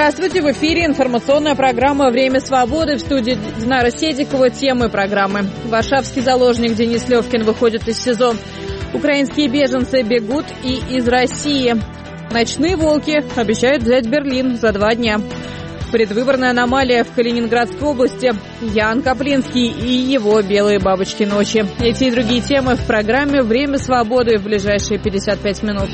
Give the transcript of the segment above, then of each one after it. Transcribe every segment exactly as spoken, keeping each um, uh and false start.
Здравствуйте, в эфире информационная программа «Время свободы», в студии Динара Седикова. Темы программы. Варшавский заложник Денис Левкин выходит из СИЗО. Украинские беженцы бегут и из России. Ночные волки обещают взять Берлин за два дня. Предвыборная аномалия в Калининградской области. Ян Каплинский и его белые бабочки ночи. Эти и другие темы в программе «Время свободы» в ближайшие пятьдесят пять минут.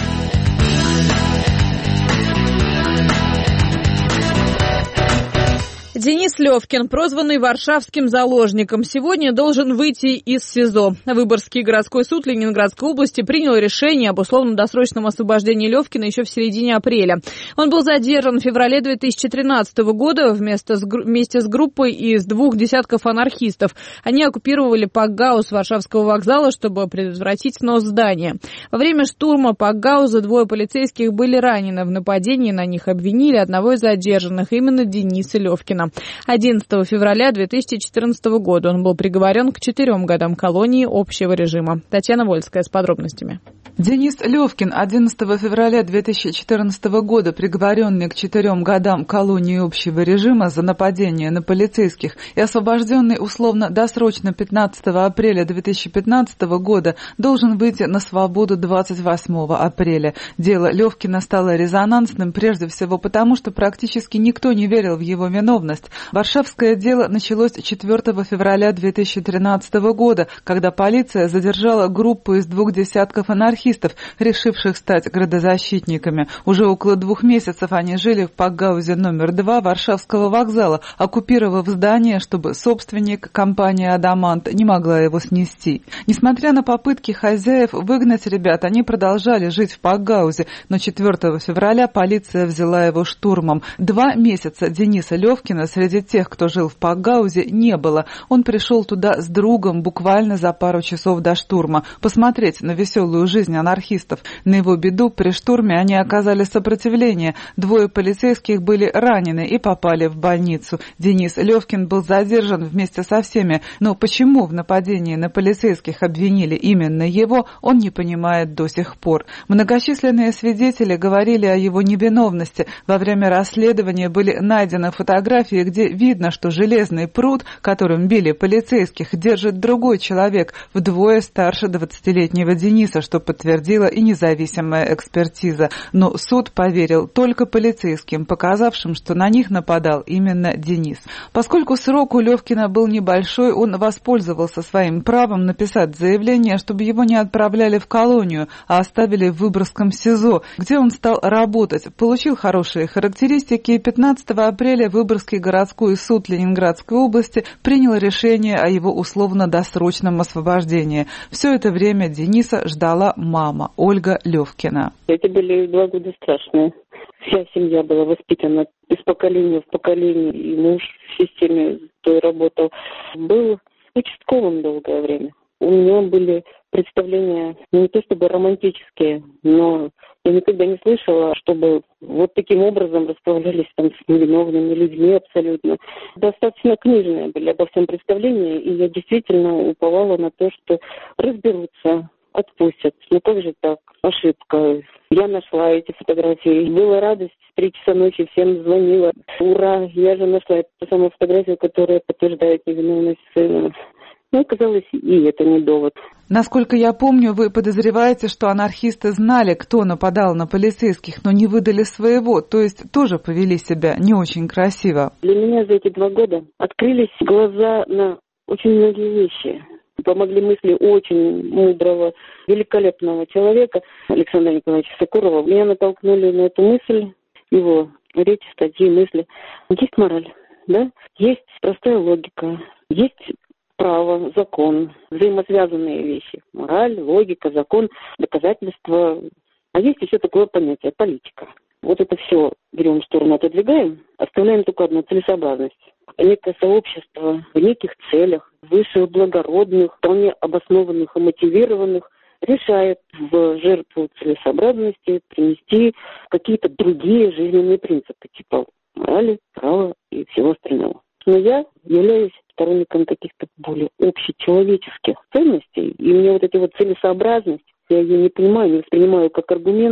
Денис Левкин, прозванный варшавским заложником, сегодня должен выйти из СИЗО. Выборгский городской суд Ленинградской области принял решение об условно-досрочном освобождении Левкина еще в середине апреля. Он был задержан в феврале две тысячи тринадцатого года вместе с, вместе с группой из двух десятков анархистов. Они оккупировали Пакгаус Варшавского вокзала, чтобы предотвратить снос здания. Во время штурма Пакгауза двое полицейских были ранены. В нападении на них обвинили одного из задержанных, именно Дениса Левкина. одиннадцатого февраля две тысячи четырнадцатого года он был приговорен к четырем годам колонии общего режима. Татьяна Вольская с подробностями. Денис Левкин, одиннадцатого февраля две тысячи четырнадцатого года приговоренный к четырем годам колонии общего режима за нападение на полицейских и освобожденный условно-досрочно пятнадцатого апреля две тысячи пятнадцатого года, должен выйти на свободу двадцать восьмого апреля. Дело Левкина стало резонансным прежде всего потому, что практически никто не верил в его виновность. Варшавское дело началось четвёртого февраля две тысячи тринадцатого года, когда полиция задержала группу из двух десятков анархистов, решивших стать градозащитниками. Уже около двух месяцев они жили в Пакгаузе номер два Варшавского вокзала, оккупировав здание, чтобы собственник, компания «Адамант», не могла его снести. Несмотря на попытки хозяев выгнать ребят, они продолжали жить в Пакгаузе, но четвёртого февраля полиция взяла его штурмом. Два месяца Дениса Левкина среди тех, кто жил в Пакгаузе, не было. Он пришел туда с другом буквально за пару часов до штурма, посмотреть на веселую жизнь анархистов. На его беду при штурме они оказали сопротивление. Двое полицейских были ранены и попали в больницу. Денис Левкин был задержан вместе со всеми, но почему в нападении на полицейских обвинили именно его, он не понимает до сих пор. Многочисленные свидетели говорили о его невиновности. Во время расследования были найдены фотографии, где видно, что железный пруд, которым били полицейских, держит другой человек, вдвое старше двадцатилетнего Дениса, что подтвердила и независимая экспертиза. Но суд поверил только полицейским, показавшим, что на них нападал именно Денис. Поскольку срок у Левкина был небольшой, он воспользовался своим правом написать заявление, чтобы его не отправляли в колонию, а оставили в Выборгском СИЗО, где он стал работать. Получил хорошие характеристики, и пятнадцатого апреля Выборгский городской суд Ленинградской области принял решение о его условно-досрочном освобождении. Все это время Дениса ждала мама Ольга Левкина. Это были два года страшные. Вся семья была воспитана из поколения в поколение, и муж в системе той работал. Был участковым долгое время. У меня были представления не то чтобы романтические, но я никогда не слышала, чтобы вот таким образом расправлялись там с невиновными людьми абсолютно. Достаточно книжные были обо всем представления, и я действительно уповала на то, что разберутся, отпустят. Ну как же так? Ошибка. Я нашла эти фотографии. Была радость. В три часа ночи всем звонила. Ура! Я же нашла эту самую фотографию, которая подтверждает невиновность сына. Но оказалось, и это не довод. Насколько я помню, вы подозреваете, что анархисты знали, кто нападал на полицейских, но не выдали своего, то есть тоже повели себя не очень красиво. Для меня за эти два года открылись глаза на очень многие вещи. Помогли мысли очень мудрого, великолепного человека Александра Николаевича Сокурова. Меня натолкнули на эту мысль, его речь, статьи, мысли. Есть мораль, да? Есть простая логика, есть право, закон, взаимосвязанные вещи. Мораль, логика, закон, доказательства. А есть еще такое понятие – политика. Вот это все берем в сторону, отодвигаем, оставляем только одну – целесообразность. Некое сообщество в неких целях, высших, благородных, вполне обоснованных и мотивированных, решает в жертву целесообразности принести какие-то другие жизненные принципы, типа морали, права и всего остального. Но я являюсь сторонником каких-то более общечеловеческих ценностей, и мне вот эти вот целесообразность, я ее не понимаю, не воспринимаю как аргумент,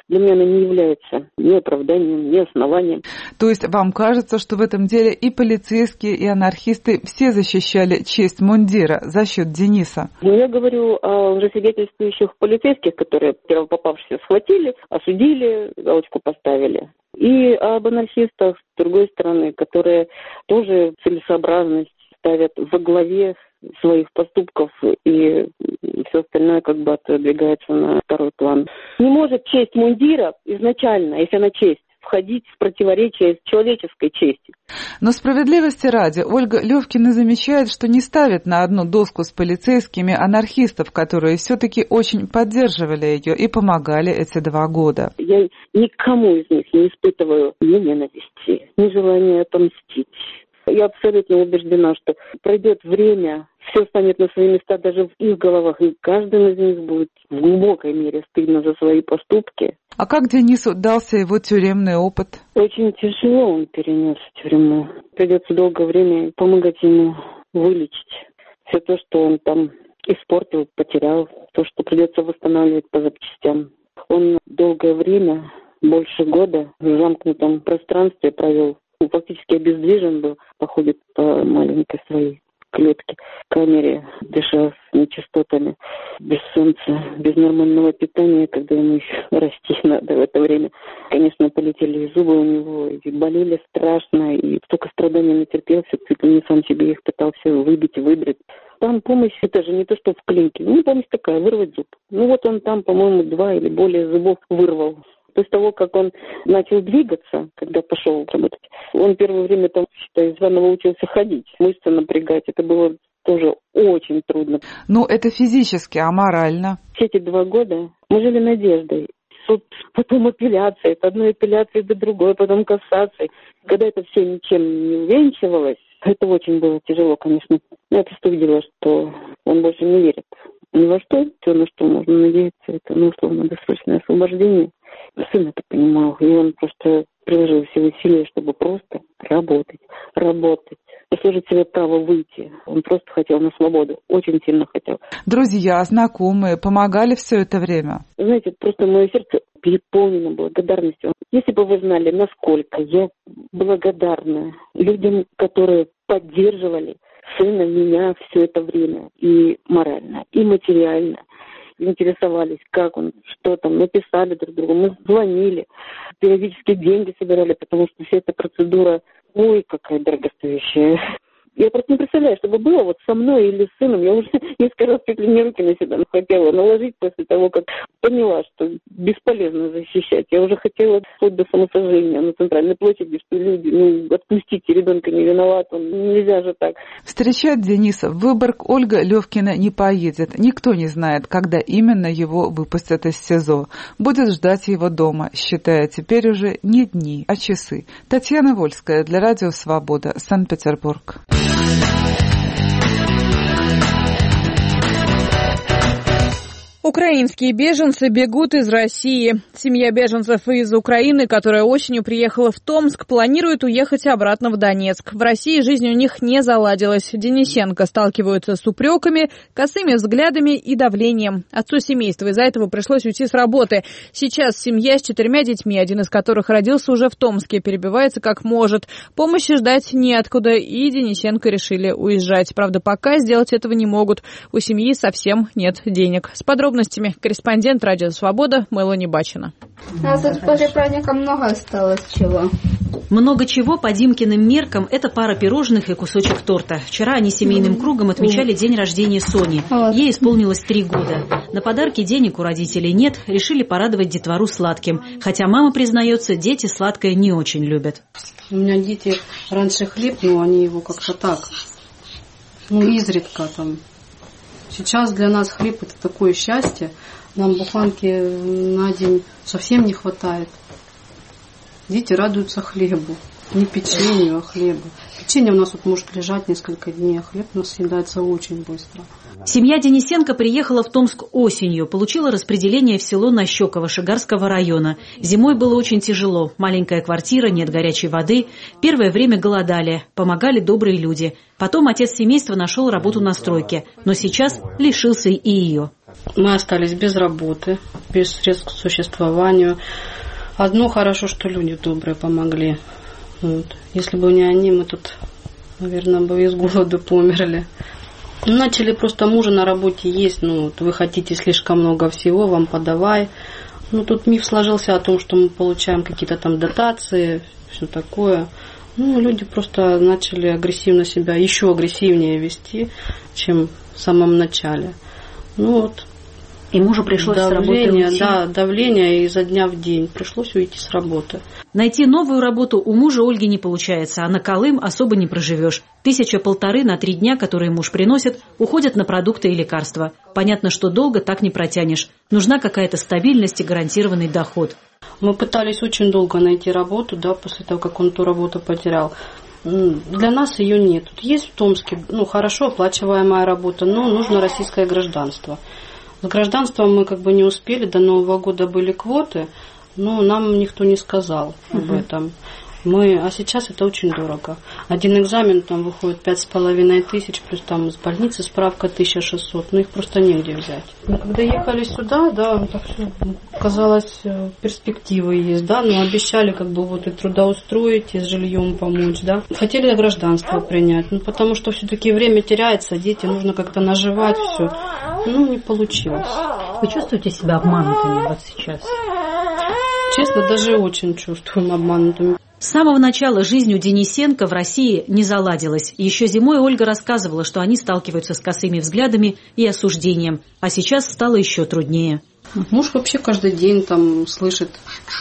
для меня она не является ни оправданием, ни основанием. То есть вам кажется, что в этом деле и полицейские, и анархисты все защищали честь мундира за счет Дениса? Ну, я говорю о лжесвидетельствующих полицейских, которые первопопавшихся схватили, осудили, галочку поставили. И об анархистах, с другой стороны, которые тоже целесообразность ставят во главе своих поступков, и все остальное как бы отодвигается на второй план. Не может честь мундира изначально, если она честь, входить в противоречие с человеческой честью. Но справедливости ради, Ольга Левкина замечает, что не ставит на одну доску с полицейскими анархистов, которые все-таки очень поддерживали ее и помогали эти два года. Я никому из них не испытываю ни ненависти, ни желания отомстить. Я абсолютно убеждена, что пройдет время, все станет на свои места даже в их головах, и каждому из них будет в глубокой мере стыдно за свои поступки. А как Денису дался его тюремный опыт? Очень тяжело он перенес тюрьму. Придется долгое время помогать ему вылечить все то, что он там испортил, потерял, то, что придется восстанавливать по запчастям. Он долгое время, больше года, в замкнутом пространстве провел. Фактически обездвижен был, походит по маленькой своей клетке, камере, дыша с нечистотами, без солнца, без нормального питания, когда ему еще расти надо в это время. Конечно, полетели и зубы у него, и болели страшно, и столько страданий натерпелся, чуть ли не сам себе их пытался выбить, выдрать. Там помощь, это же не то, что в клинике. Ну, помощь такая, вырвать зуб. Ну, вот он там, по-моему, два или более зубов вырвал. После того, как он начал двигаться, когда пошел работать, он первое время, там, считай, заново учился ходить, мышцы напрягать. Это было тоже очень трудно. Ну, это физически, а морально? Все эти два года мы жили надеждой. Суд, потом апелляция, от одной апелляции до другой, потом кассации. Когда это все ничем не увенчивалось, это очень было тяжело, конечно. Я просто увидела, что он больше не верит ни во что. Все, на что можно надеяться, это, ну, условно, досрочное освобождение. Сын это понимал, и он просто приложил все усилия, чтобы просто работать, работать, заслужить себе право выйти. Он просто хотел на свободу, очень сильно хотел. Друзья, знакомые помогали все это время? Знаете, просто мое сердце переполнено благодарностью. Если бы вы знали, насколько я благодарна людям, которые поддерживали сына, меня все это время, и морально, и материально. Интересовались, как он, что там, написали друг другу, мы звонили, периодически деньги собирали, потому что вся эта процедура, ой, какая дорогостоящая. Я просто не представляю, чтобы было вот со мной или с сыном. Я уже несколько раз чуть ли не руки на себя хотела наложить после того, как поняла, что бесполезно защищать. Я уже хотела вплоть до самосожжения на центральной площади, что люди, ну, отпустите, ребенка не виноват, он, нельзя же так. Встречать Дениса в Выборг Ольга Левкина не поедет. Никто не знает, когда именно его выпустят из СИЗО. Будет ждать его дома, считая теперь уже не дни, а часы. Татьяна Вольская для Радио Свобода, Санкт-Петербург. Украинские беженцы бегут из России. Семья беженцев из Украины, которая осенью приехала в Томск, планирует уехать обратно в Донецк. В России жизнь у них не заладилась. Денисенко сталкиваются с упреками, косыми взглядами и давлением. Отцу семейства из-за этого пришлось уйти с работы. Сейчас семья с четырьмя детьми, один из которых родился уже в Томске, перебивается как может. Помощи ждать неоткуда, и Денисенко решили уезжать. Правда, пока сделать этого не могут. У семьи совсем нет денег. С подробностями корреспондент Радио Свобода Мелани Бачина. У нас тут после праздника много осталось чего. Много чего по Димкиным меркам – это пара пирожных и кусочек торта. Вчера они семейным кругом отмечали день рождения Сони. Вот. Ей исполнилось три года. На подарки денег у родителей нет, решили порадовать детвору сладким. Хотя мама признается, дети сладкое не очень любят. У меня дети раньше хлеб, но они его как-то так, ну изредка там. Сейчас для нас хлеб – это такое счастье. Нам буханки на день совсем не хватает. Дети радуются хлебу. Не печенью, а хлебу. Печенье у нас вот может лежать несколько дней, а хлеб у нас съедается очень быстро. Семья Денисенко приехала в Томск осенью, получила распределение в село Нащеково Шигарского района. Зимой было очень тяжело. Маленькая квартира, нет горячей воды. Первое время голодали, помогали добрые люди. Потом отец семейства нашел работу на стройке, но сейчас лишился и ее. Мы остались без работы, без средств к существованию. Одно хорошо, что люди добрые помогли. Вот. Если бы не они, мы тут, наверное, бы из голода померли. Начали просто мужа на работе есть, ну, вот вы хотите слишком много всего, вам подавай. Ну, тут миф сложился о том, что мы получаем какие-то там дотации, все такое. Ну, люди просто начали агрессивно себя, еще агрессивнее вести, чем в самом начале. Ну, вот. И мужу пришлось давление, с работы уйти? Да, давление изо дня в день. Пришлось уйти с работы. Найти новую работу у мужа Ольги не получается, а на Колым особо не проживешь. Тысяча-полторы на три дня, которые муж приносит, уходят на продукты и лекарства. Понятно, что долго так не протянешь. Нужна какая-то стабильность и гарантированный доход. Мы пытались очень долго найти работу, да, после того, как он ту работу потерял. Для нас ее нет. Тут есть в Томске, ну, хорошо оплачиваемая работа, но нужно российское гражданство. С гражданством мы как бы не успели, до Нового года были квоты, но нам никто не сказал об этом. Мы, а сейчас это очень дорого. Один экзамен там выходит пять с половиной тысяч, плюс там из больницы справка тысяча шестьсот, но их просто негде взять. Мы когда ехали сюда, да, так все казалось, перспективы есть, да, но обещали как бы вот и трудоустроить, и с жильем помочь, да. Хотели гражданство принять, ну потому что все-таки время теряется, дети, нужно как-то наживать все. Ну, не получилось. Вы чувствуете себя обманутыми вот сейчас? Честно, даже очень чувствуем обманутыми. С самого начала жизнь у Денисенко в России не заладилась. Еще зимой Ольга рассказывала, что они сталкиваются с косыми взглядами и осуждением. А сейчас стало еще труднее. Муж вообще каждый день там слышит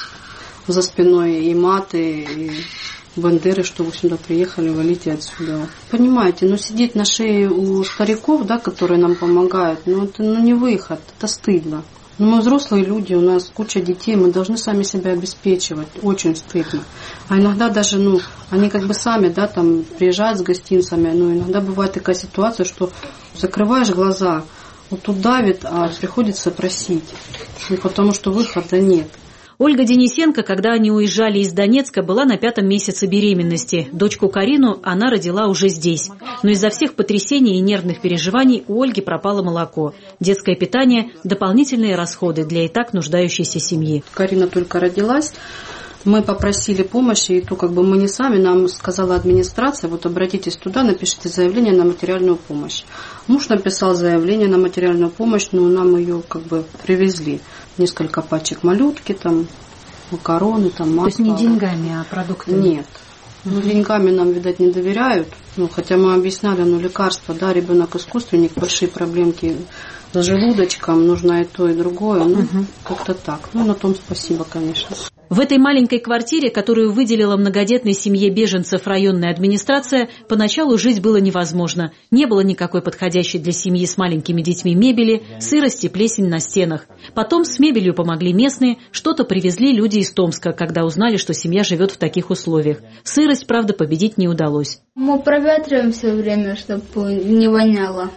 за спиной и маты, и бандеры, что вы сюда приехали, валите отсюда. Понимаете, но сидеть на шее у стариков, да, которые нам помогают, ну это ну, не выход, это стыдно. Но мы взрослые люди, у нас куча детей, мы должны сами себя обеспечивать. Очень стыдно. А иногда даже, ну, они как бы сами, да, там, приезжают с гостинцами, но иногда бывает такая ситуация, что закрываешь глаза, вот тут давит, а приходится просить. Ну, потому что выхода нет. Ольга Денисенко, когда они уезжали из Донецка, была на пятом месяце беременности. Дочку Карину она родила уже здесь. Но из-за всех потрясений и нервных переживаний у Ольги пропало молоко. Детское питание – дополнительные расходы для и так нуждающейся семьи. Карина только родилась. Мы попросили помощи, и то как бы мы не сами, нам сказала администрация, вот обратитесь туда, напишите заявление на материальную помощь. Муж написал заявление на материальную помощь, но нам ее как бы привезли. Несколько пачек малютки, там, макароны, там, масло. То есть не деньгами, а продуктами? Нет. Ну, деньгами нам, видать, не доверяют. Ну, хотя мы объясняли, ну, лекарства, да, ребенок искусственник, большие проблемки с желудочком, нужно и то, и другое. Ну, угу. Как-то так. Ну, на том спасибо, конечно. В этой маленькой квартире, которую выделила многодетной семье беженцев районная администрация, поначалу жить было невозможно. Не было никакой подходящей для семьи с маленькими детьми мебели, сырость и плесень на стенах. Потом с мебелью помогли местные, что-то привезли люди из Томска, когда узнали, что семья живет в таких условиях. Сырость, правда, победить не удалось. Мы проветриваем все время, чтобы не воняло.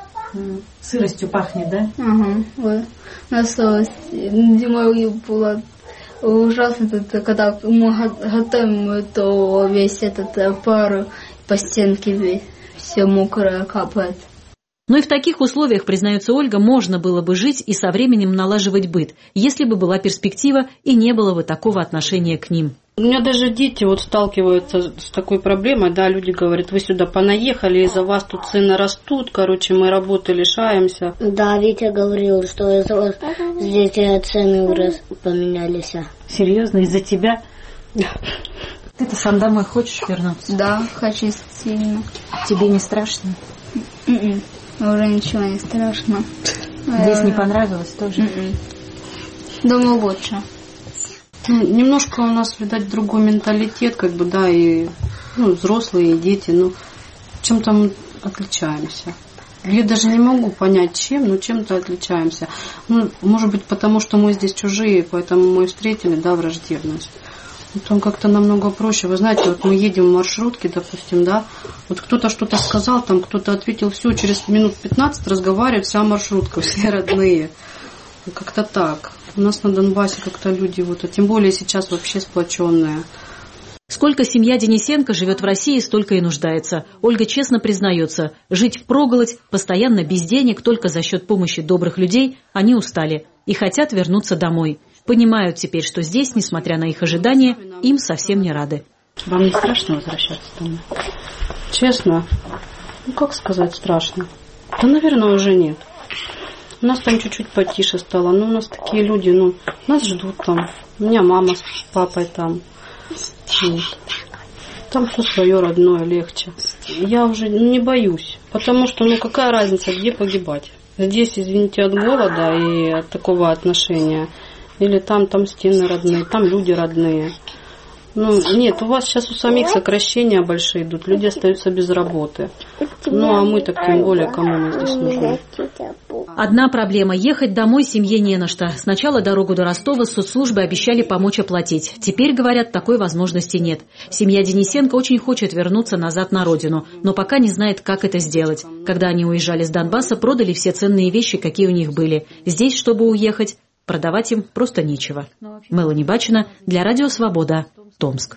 Сыростью пахнет, да? Ага. Вот. У нас зимой было ужасно, когда мы готовим, то весь этот пар по стенке все мокрое капает. Но и в таких условиях, признается Ольга, можно было бы жить и со временем налаживать быт, если бы была перспектива и не было бы такого отношения к ним. У меня даже дети вот сталкиваются с такой проблемой, да, люди говорят, вы сюда понаехали, из-за вас тут цены растут, короче, мы работы лишаемся. Да, Витя говорил, что из-за вас здесь цены раз поменялись. Серьезно, из-за тебя? Ты-то сам домой хочешь вернуться? Да, хочу сильно. Тебе не страшно? Mm-mm. Уже ничего не страшно. Здесь не понравилось тоже? Mm-mm. Думаю, лучше. Ну, немножко у нас, видать, другой менталитет, как бы, да, и ну, взрослые, и дети, ну, чем-то мы отличаемся. Я даже не могу понять, чем, но чем-то отличаемся. Ну, может быть, потому что мы здесь чужие, поэтому мы встретили, да, враждебность. Вот там как-то намного проще. Вы знаете, вот мы едем в маршрутке, допустим, да, вот кто-то что-то сказал, там кто-то ответил, все, через минут пятнадцать разговаривает вся маршрутка, все родные. Как-то так. У нас на Донбассе как-то люди, вот, а тем более сейчас вообще сплоченные. Сколько семья Денисенко живет в России, столько и нуждается. Ольга честно признается, жить впроголодь, постоянно без денег, только за счет помощи добрых людей, они устали и хотят вернуться домой. Понимают теперь, что здесь, несмотря на их ожидания, им совсем не рады. Вам не страшно возвращаться домой? Честно? Ну, как сказать страшно? Да, наверное, уже нет. У нас там чуть-чуть потише стало. Ну, у нас такие люди, ну, нас ждут там. У меня мама с папой там. Вот. Там все свое родное, легче. Я уже не боюсь. Потому что, ну, какая разница, где погибать? Здесь, извините, от голода и от такого отношения. Или там, там стены родные, там люди родные. Ну, нет, у вас сейчас у самих сокращения большие идут, люди остаются без работы. Ну, а мы так тем более, кому мы здесь нужны. Одна проблема – ехать домой семье не на что. Сначала дорогу до Ростова соцслужбы обещали помочь оплатить. Теперь, говорят, такой возможности нет. Семья Денисенко очень хочет вернуться назад на родину, но пока не знает, как это сделать. Когда они уезжали с Донбасса, продали все ценные вещи, какие у них были. Здесь, чтобы уехать, продавать им просто нечего. Мелани Бачина для Радио Свобода, Томск.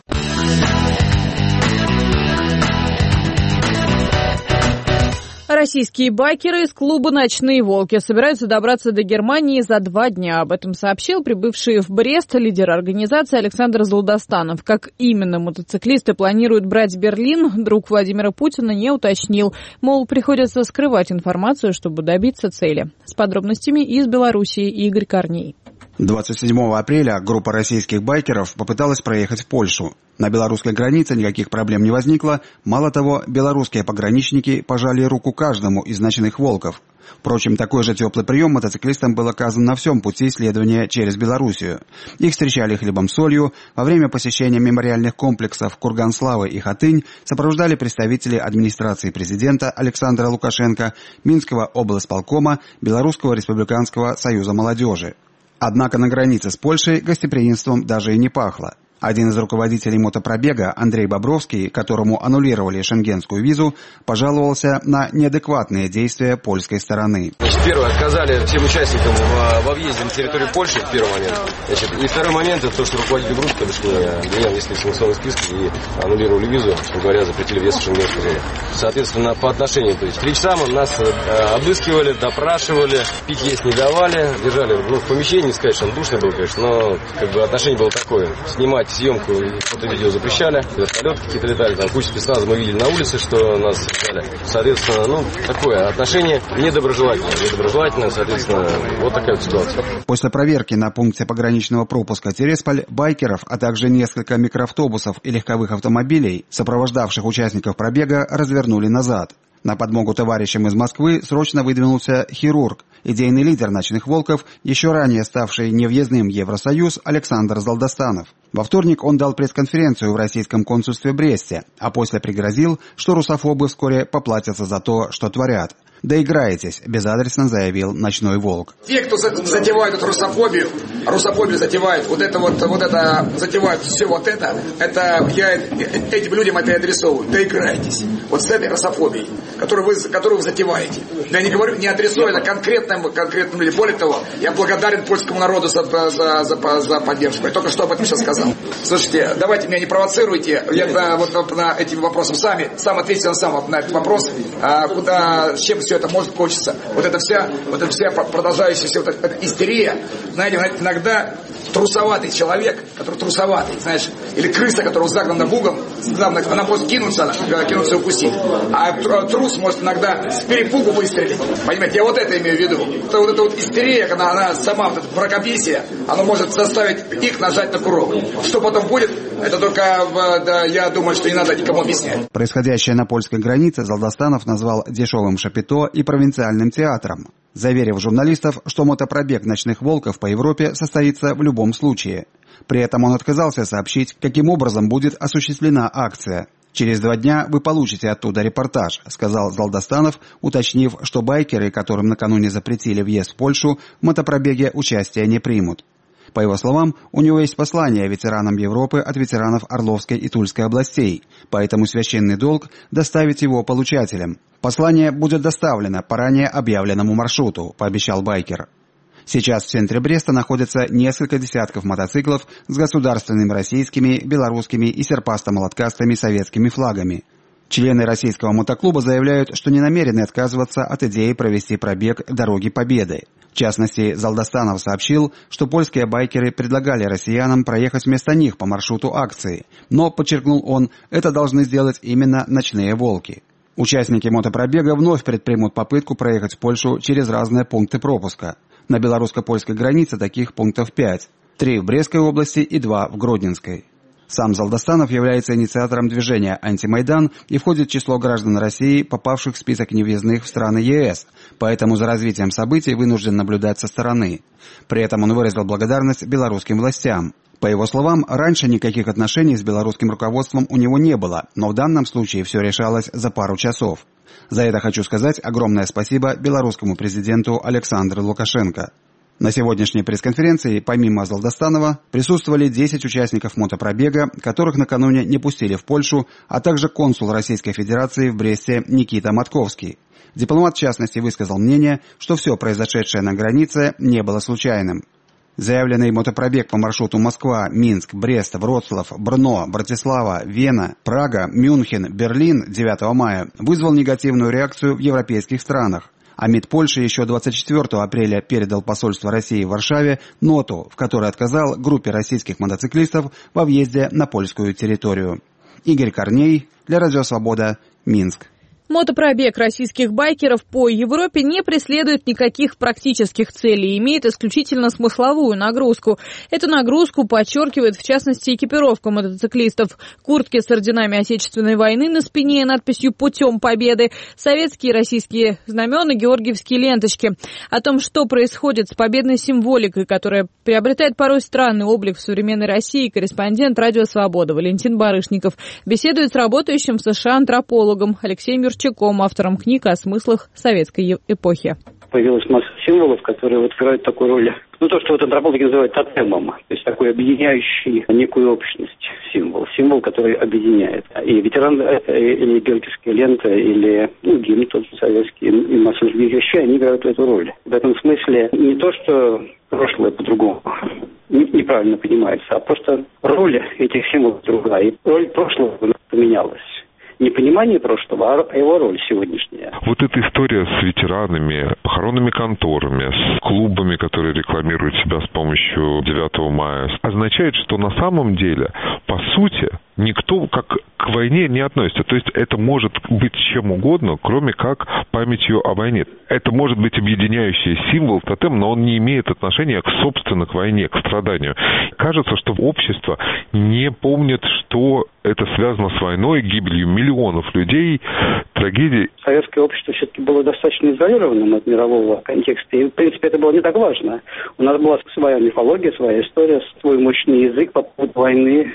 Российские байкеры из клуба «Ночные волки» собираются добраться до Германии за два дня. Об этом сообщил прибывший в Брест лидер организации Александр Золдостанов. Как именно мотоциклисты планируют брать Берлин, друг Владимира Путина не уточнил. Мол, приходится скрывать информацию, чтобы добиться цели. С подробностями из Белоруссии Игорь Корней. двадцать седьмого апреля группа российских байкеров попыталась проехать в Польшу. На белорусской границе никаких проблем не возникло. Мало того, белорусские пограничники пожали руку каждому из «Ночных волков». Впрочем, такой же теплый прием мотоциклистам был оказан на всем пути следования через Белоруссию. Их встречали хлебом-солью. Во время посещения мемориальных комплексов Курган-Славы и Хатынь сопровождали представители администрации президента Александра Лукашенко, Минского облсполкома, Белорусского республиканского союза молодежи. Однако на границе с Польшей гостеприимством даже и не пахло. Один из руководителей мотопробега, Андрей Бобровский, которому аннулировали шенгенскую визу, пожаловался на неадекватные действия польской стороны. Значит, первое, отказали всем участникам во въезде на территорию Польши, в первый момент. Значит, и второй момент, это то, что руководитель группы, то, что меня внесли в санкционный список и аннулировали визу, что говоря, запретили въезд в шенгенскую зону. Соответственно, по отношению, то есть, к речам нас обыскивали, допрашивали, пить есть не давали, держали ну, в помещении, сказать, что он душный был, конечно, но как бы отношение было такое. Снимать съемку и фото-видео запрещали, вертолеты какие-то летали, там куча спецназа мы видели на улице, что нас ждали. Соответственно, ну, такое отношение недоброжелательное, недоброжелательное, соответственно, вот такая вот ситуация. После проверки на пункте пограничного пропуска Тересполь байкеров, а также несколько микроавтобусов и легковых автомобилей, сопровождавших участников пробега, развернули назад. На подмогу товарищам из Москвы срочно выдвинулся хирург, идейный лидер «Ночных волков», еще ранее ставший невъездным в Евросоюз Александр Золдостанов. Во вторник он дал пресс-конференцию в российском консульстве в Бресте, а после пригрозил, что русофобы вскоре поплатятся за то, что творят. «Доиграетесь», — безадресно заявил «Ночной волк». Те, кто затевает эту русофобию, русофобию затевает, вот это вот, вот это, затевают все вот это, это я этим людям это и адресовываю. Доиграетесь. Вот с этой русофобией, которую вы, которую вы затеваете. Я не говорю, не адресую это конкретным, конкретным людям. Более того, я благодарен польскому народу за, за, за, за поддержку. Я только что об этом сейчас сказал. Слушайте, давайте меня не провоцируйте. Я на, вот, на этим вопросом сами, сам ответил сам на этот вопрос, а, куда, с чем все это может кончиться. Вот эта вся, вот эта вся продолжающаяся вот эта истерия, знаете, иногда трусоватый человек, который трусоватый, знаешь, или крыса, которая загнана в угол, она может кинуться, кинуться и укусить. А трус может иногда с перепугу выстрелить. Понимаете, я вот это имею в виду. Это вот эта вот истерия, когда она сама, вот это мракобесие, она может заставить их нажать на курок. Что потом будет, это только, да, я думаю, что не надо никому объяснять. Происходящее на польской границе Золдостанов назвал дешевым шапито и провинциальным театром, заверив журналистов, что мотопробег «Ночных волков» по Европе состоится в любом случае. При этом он отказался сообщить, каким образом будет осуществлена акция. «Через два дня вы получите оттуда репортаж», — сказал Золдостанов, уточнив, что байкеры, которым накануне запретили въезд в Польшу, в мотопробеге участия не примут. По его словам, у него есть послание ветеранам Европы от ветеранов Орловской и Тульской областей, поэтому священный долг – доставить его получателям. Послание будет доставлено по ранее объявленному маршруту, пообещал байкер. Сейчас в центре Бреста находятся несколько десятков мотоциклов с государственными российскими, белорусскими и серпасто-молоткастыми советскими флагами. Члены российского мотоклуба заявляют, что не намерены отказываться от идеи провести пробег «Дороги Победы». В частности, Залдостанов сообщил, что польские байкеры предлагали россиянам проехать вместо них по маршруту акции, но, подчеркнул он, это должны сделать именно «Ночные волки». Участники мотопробега вновь предпримут попытку проехать в Польшу через разные пункты пропуска. На белорусско-польской границе таких пунктов пять. Три в Брестской области и два в Гродненской. Сам Залдостанов является инициатором движения «Антимайдан» и входит в число граждан России, попавших в список невъездных в страны ЕС, поэтому за развитием событий вынужден наблюдать со стороны. При этом он выразил благодарность белорусским властям. По его словам, раньше никаких отношений с белорусским руководством у него не было, но в данном случае все решалось за пару часов. За это хочу сказать огромное спасибо белорусскому президенту Александру Лукашенко. На сегодняшней пресс-конференции, помимо Залдостанова, присутствовали десять участников мотопробега, которых накануне не пустили в Польшу, а также консул Российской Федерации в Бресте Никита Матковский. Дипломат, в частности, высказал мнение, что все произошедшее на границе не было случайным. Заявленный мотопробег по маршруту Москва, Минск, Брест, Вроцлав, Брно, Братислава, Вена, Прага, Мюнхен, Берлин девятого мая вызвал негативную реакцию в европейских странах. А МИД Польши еще двадцать четвёртого апреля передал посольству России в Варшаве ноту, в которой отказал группе российских мотоциклистов во въезде на польскую территорию. Игорь Корней, для Радио Свобода, Минск. Мотопробег российских байкеров по Европе не преследует никаких практических целей и имеет исключительно смысловую нагрузку. Эту нагрузку подчеркивает, в частности, экипировка мотоциклистов. Куртки с орденами Отечественной войны на спине надписью «Путем победы», советские и российские знамена, георгиевские ленточки. О том, что происходит с победной символикой, которая приобретает порой странный облик в современной России, корреспондент «Радио Свобода» Валентин Барышников беседует с работающим в США антропологом Алексеем Юрченко, автором книг о смыслах советской эпохи. Появилась масса символов, которые вот играют такую роль. Ну, то, что вот антропологи называют тотемом, то есть такой объединяющий некую общность символ. Символ, который объединяет. И ветеран, или георгиевская лента, или ну, гимн тот же советский, и масса других вещей, они играют эту роль. В этом смысле не то, что прошлое по-другому неправильно понимается, а просто роль этих символов другая. И роль прошлого поменялась. Не понимание прошлого, а его роль сегодняшняя. Вот эта история с ветеранами, похоронными конторами, с клубами, которые рекламируют себя с помощью девятого мая, означает, что на самом деле, по сути, никто как к войне не относится. То есть это может быть чем угодно, кроме как памятью о войне. Это может быть объединяющий символ, тотем, но он не имеет отношения к собственно к войне, к страданию. Кажется, что общество не помнит, что это связано с войной, гибелью миллионов людей, трагедией. Советское общество все-таки было достаточно изолированным от мирового контекста. И, в принципе, это было не так важно. У нас была своя мифология, своя история, свой мощный язык по поводу войны.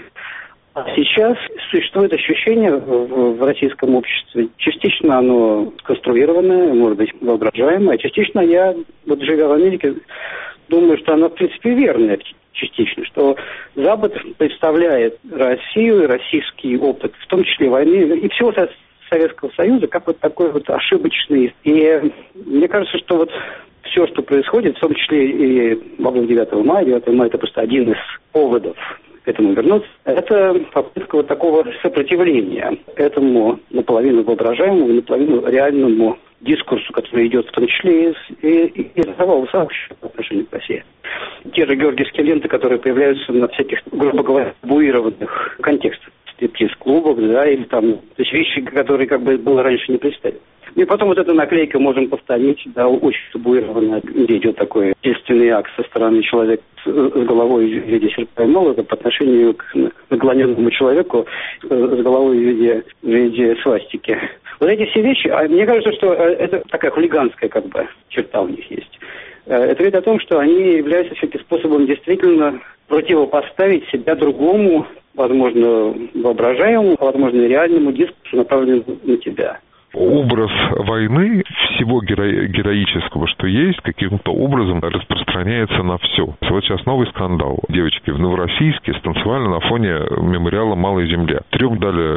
А сейчас существует ощущение в, в российском обществе. Частично оно конструированное, может быть, воображаемое. Частично я, вот живя в Америке, думаю, что оно, в принципе, верное частично. Что Запад представляет Россию и российский опыт, в том числе войны и всего Советского Союза, как вот такой вот ошибочный. И мне кажется, что вот все, что происходит, в том числе и во время девятого мая, девятого мая это просто один из поводов к этому вернуться, это попытка вот такого сопротивления этому наполовину воображаемому и наполовину реальному дискурсу, который идет в том числе из, из, из мирового сообщества по отношению к России. Те же георгиевские ленты, которые появляются на всяких, грубо говоря, табуированных контекстах, стриптиз-клубах, да, или там, то есть вещи, которые как бы было раньше не представить. И потом вот эта наклейка можем повторить, да, очень табуированная, где идет такой естественный акт со стороны человека с, с головой в виде серпа и молота по отношению к наклоненному человеку с головой в виде, в виде свастики. Вот эти все вещи, а мне кажется, что это такая хулиганская как бы черта у них есть. Это говорит о том, что они являются все-таки способом действительно противопоставить себя другому, возможно, воображаемому, возможно, реальному дискурсу, направленному на тебя. Образ войны, всего геро- героического, что есть, каким-то образом распространяется на все. Вот сейчас новый скандал. Девочки в Новороссийске станцевали на фоне мемориала «Малой земле». Трем дали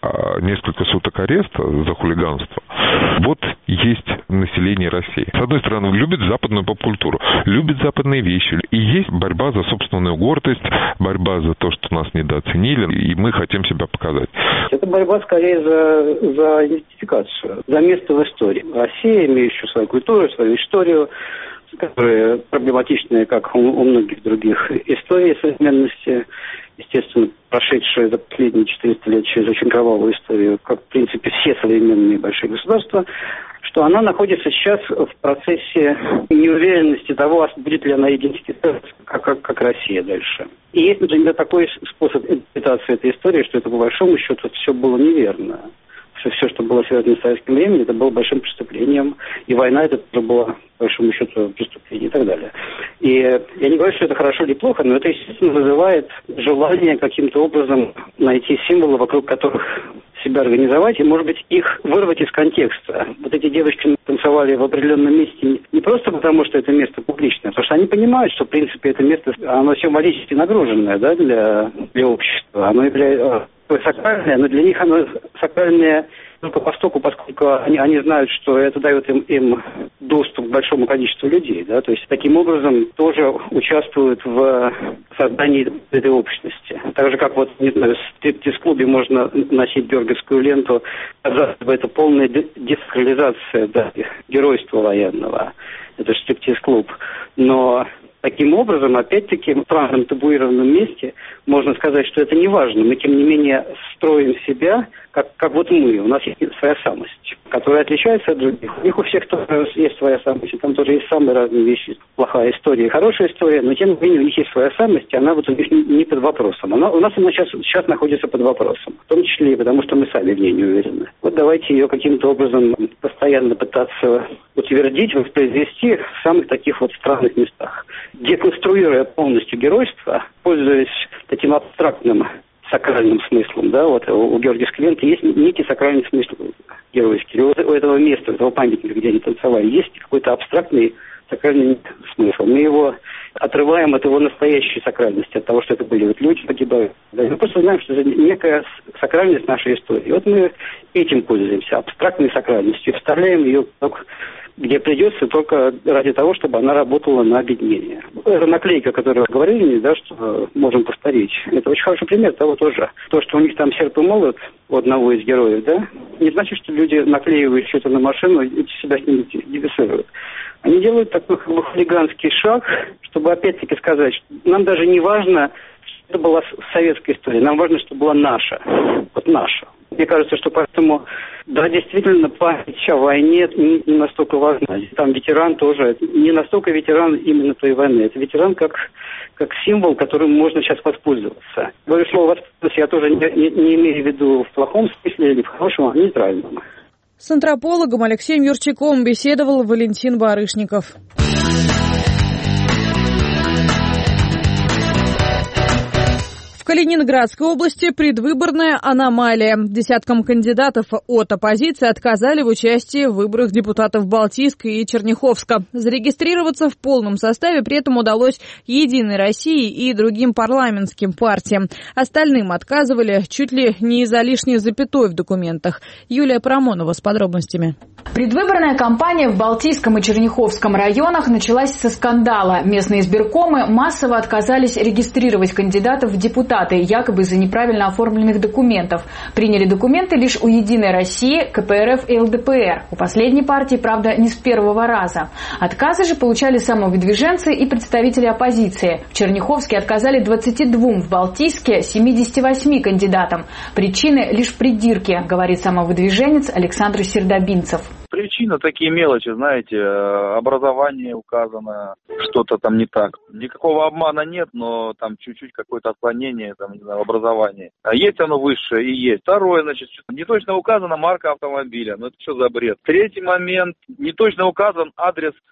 несколько суток ареста за хулиганство. Вот есть население России. С одной стороны, любит западную поп-культуру, любит западные вещи. И есть борьба за собственную гордость, борьба за то, что нас недооценили, и мы хотим себя показать. Это борьба скорее за, за идентификацию, за место в истории. Россия, имеющая свою культуру, свою историю, которые проблематичные, как у, у многих других историй современности, естественно, прошедшие за последние четыреста лет через очень кровавую историю, как, в принципе, все современные большие государства, что она находится сейчас в процессе неуверенности того, будет ли она идентифицироваться как, как, как Россия дальше. И есть, например, такой способ интерпретации этой истории, что это, по большому счету, все было неверно. Что все, что было связано с советским временем, это было большим преступлением. И война это тоже была, по большому счету, преступление и так далее. И я не говорю, что это хорошо или плохо, но это, естественно, вызывает желание каким-то образом найти символы, вокруг которых себя организовать, и, может быть, их вырвать из контекста. Вот эти девочки танцевали в определенном месте не просто потому, что это место публичное, а потому что они понимают, что, в принципе, это место, оно символически нагруженное, да, для, для общества. Оно является сакральное, но для них оно сакральное только постоку, поскольку они, они знают, что это дает им, им доступ к большому количеству людей, да, то есть таким образом тоже участвуют в создании этой общности. Так же, как вот, не знаю, в стриптиз-клубе можно носить георгиевскую ленту, казалось бы, это полная десакрализация, да, геройства военного. Это же стриптиз-клуб. Но таким образом, опять-таки, в странном табуированном месте можно сказать, что это не важно. Мы, тем не менее, строим себя, как, как вот мы. У нас есть своя самость, которая отличается от других. У них у всех тоже есть своя самость. И там тоже есть самые разные вещи. Плохая история и хорошая история. Но, тем не менее, у них есть своя самость, и она вот у них не, не под вопросом. Она, у нас она сейчас, сейчас находится под вопросом. В том числе и потому, что мы сами в ней не уверены. Вот давайте ее каким-то образом постоянно пытаться утвердить, воспроизвести в самых таких вот странных местах. Деконструируя полностью геройство, пользуясь таким абстрактным сакральным смыслом, да, вот у георгиевской ленты есть некий сакральный смысл геройский. У этого места, у этого памятника, где они танцевали, есть какой-то абстрактный сакральный смысл. Мы его отрываем от его настоящей сакральности, от того, что это были вот люди погибают. Да, мы просто знаем, что это некая сакральность нашей истории. И вот мы этим пользуемся, абстрактной сакральностью, и вставляем ее где придется, только ради того, чтобы она работала на объединение. Эта наклейка, о которой вы говорили, да, что можем повторить, это очень хороший пример того тоже. То, что у них там серп и молот у одного из героев, да, не значит, что люди наклеивают что-то на машину и себя с ним идентифицируют. Они делают такой как бы хулиганский шаг, чтобы опять-таки сказать, что нам даже не важно, что это была советская история, нам важно, чтобы была наша, вот наша. Мне кажется, что поэтому, да, действительно, память о войне не, не настолько важна. Там ветеран тоже, не настолько ветеран именно той войны. Это ветеран как, как символ, которым можно сейчас воспользоваться. Говорю слово «воспользоваться» я тоже не, не, не имею в виду в плохом смысле или в хорошем, а нейтральном. С антропологом Алексеем Юрчаком беседовал Валентин Барышников. В Калининградской области предвыборная аномалия. Десяткам кандидатов от оппозиции отказали в участии в выборах депутатов Балтийска и Черняховска. Зарегистрироваться в полном составе при этом удалось «Единой России» и другим парламентским партиям. Остальным отказывали чуть ли не из-за лишней запятой в документах. Юлия Парамонова с подробностями. Предвыборная кампания в Балтийском и Черняховском районах началась со скандала. Местные избиркомы массово отказались регистрировать кандидатов в депутаты, якобы из-за неправильно оформленных документов. Приняли документы лишь у «Единой России», ка пэ эр эф и эл дэ пэ эр. У последней партии, правда, не с первого раза. Отказы же получали самовыдвиженцы и представители оппозиции. В Черняховске отказали двадцати двум, в Балтийске – семидесяти восьми кандидатам. Причины лишь в придирке, говорит самовыдвиженец Александр Сердобинцев. Причина такие мелочи, знаете, образование указано, что-то там не так. Никакого обмана нет, но там чуть-чуть какое-то отклонение там, не знаю, в образовании. А есть оно высшее и есть. Второе, значит, не точно указана марка автомобиля. Ну это что за бред? Третий момент, не точно указан адрес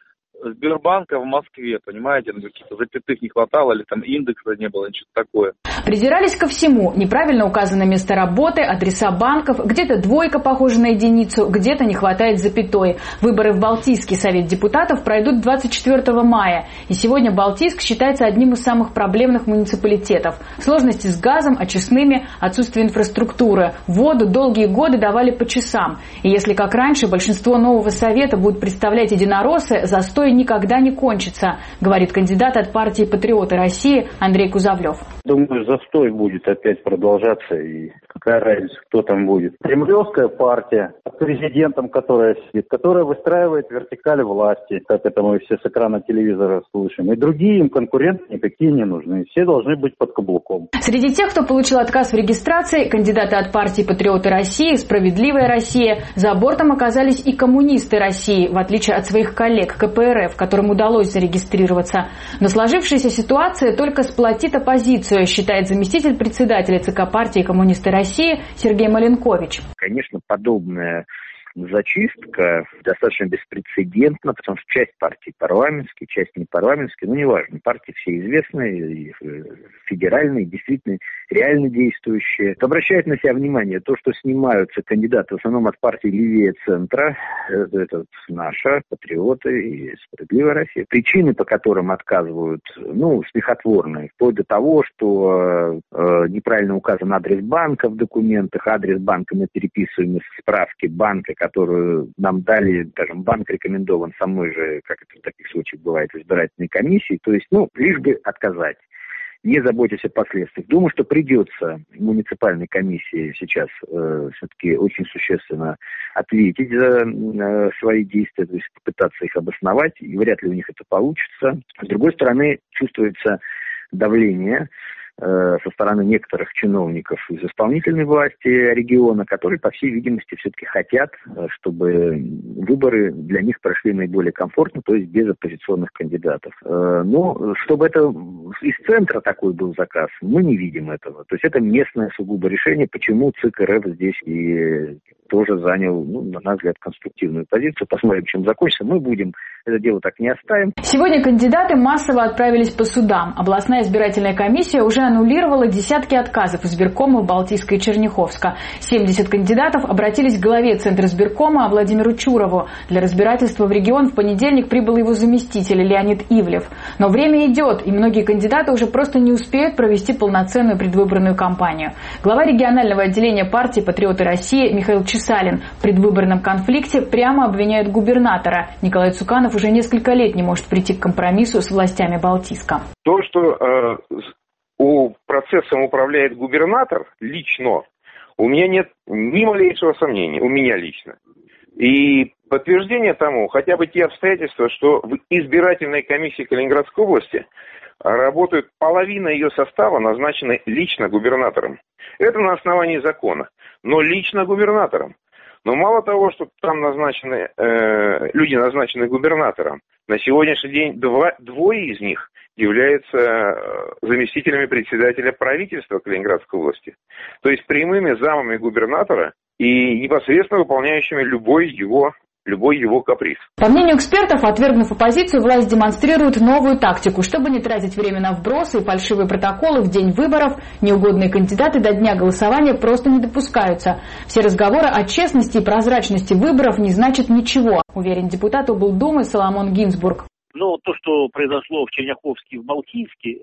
Сбербанка в Москве, понимаете, ну, каких-то запятых не хватало, или там индекса не было, что-то такое. Придирались ко всему. Неправильно указано место работы, адреса банков, где-то двойка похожа на единицу, где-то не хватает запятой. Выборы в Балтийский совет депутатов пройдут двадцать четвёртого мая. И сегодня Балтийск считается одним из самых проблемных муниципалитетов. Сложности с газом, очистными, отсутствие инфраструктуры. Воду долгие годы давали по часам. И если, как раньше, большинство нового совета будут представлять единороссы, застой никогда не кончится, говорит кандидат от партии «Патриоты России» Андрей Кузовлев. Думаю, застой будет опять продолжаться, и какая разница, кто там будет. Кремлевская партия с президентом, которая сидит, которая выстраивает вертикаль власти, как это мы все с экрана телевизора слышим. И другие им конкуренты никакие не нужны. Все должны быть под каблуком. Среди тех, кто получил отказ в регистрации, кандидаты от партии «Патриоты России», «Справедливая Россия», за бортом оказались и коммунисты России, в отличие от своих коллег ка пэ эр эф, которым удалось зарегистрироваться. Но сложившаяся ситуация только сплотит оппозицию, считает заместитель председателя ЦК партии «Коммунисты России» Сергей Маленкович. Конечно, подобная зачистка достаточно беспрецедентна, потому что часть партий парламентские, часть не парламентские, ну неважно, партии все известные, федеральные, действительно реально действующие. Обращают на себя внимание то, что снимаются кандидаты в основном от партии левее центра, это, это наша, Патриоты и Справедливая Россия. Причины, по которым отказывают, ну, смехотворные, вплоть до того, что э, неправильно указан адрес банка в документах, адрес банка мы переписываем из справки банка, которую нам дали, скажем, банк рекомендован самой же, как это в таких случаях бывает, избирательной комиссии, то есть, ну, лишь бы отказать, не заботясь о последствиях. Думаю, что придется муниципальной комиссии сейчас э, все-таки очень существенно ответить за э, свои действия, то есть попытаться их обосновать, и вряд ли у них это получится. С другой стороны, чувствуется давление со стороны некоторых чиновников из исполнительной власти региона, которые, по всей видимости, все-таки хотят, чтобы выборы для них прошли наиболее комфортно, то есть без оппозиционных кандидатов. Но чтобы это из центра такой был заказ, мы не видим этого. То есть это местное сугубо решение, почему ЦИК эр эф здесь и тоже занял, ну, на наш взгляд, конструктивную позицию. Посмотрим, чем закончится. Мы будем это дело так не оставим. Сегодня кандидаты массово отправились по судам. Областная избирательная комиссия уже аннулировала десятки отказов избиркомов Балтийска и Черняховска. семьдесят кандидатов обратились к главе Центра избиркома Владимиру Чурову. Для разбирательства в регион в понедельник прибыл его заместитель Леонид Ивлев. Но время идет, и многие кандидаты уже просто не успеют провести полноценную предвыборную кампанию. Глава регионального отделения партии «Патриоты России» Михаил Чесалин в предвыборном конфликте прямо обвиняет губернатора. Николай Цуканов уже несколько лет не может прийти к компромиссу с властями Балтийска. То, что э, у процессом управляет губернатор лично, у меня нет ни малейшего сомнения, у меня лично. И подтверждение тому хотя бы те обстоятельства, что в избирательной комиссии Калининградской области работает половина ее состава, назначена лично губернатором. Это на основании закона, но лично губернатором. Но мало того, что там назначены, э, люди назначены губернатором, на сегодняшний день два, двое из них являются заместителями председателя правительства Калининградской области. То есть прямыми замами губернатора и непосредственно выполняющими любой его любой его каприз. По мнению экспертов, отвергнув оппозицию, власть демонстрирует новую тактику. Чтобы не тратить время на вбросы и фальшивые протоколы в день выборов, неугодные кандидаты до дня голосования просто не допускаются. Все разговоры о честности и прозрачности выборов не значат ничего, уверен депутат облдумы Соломон Гинзбург. Но то, что произошло в Черняховске и в Балтийске,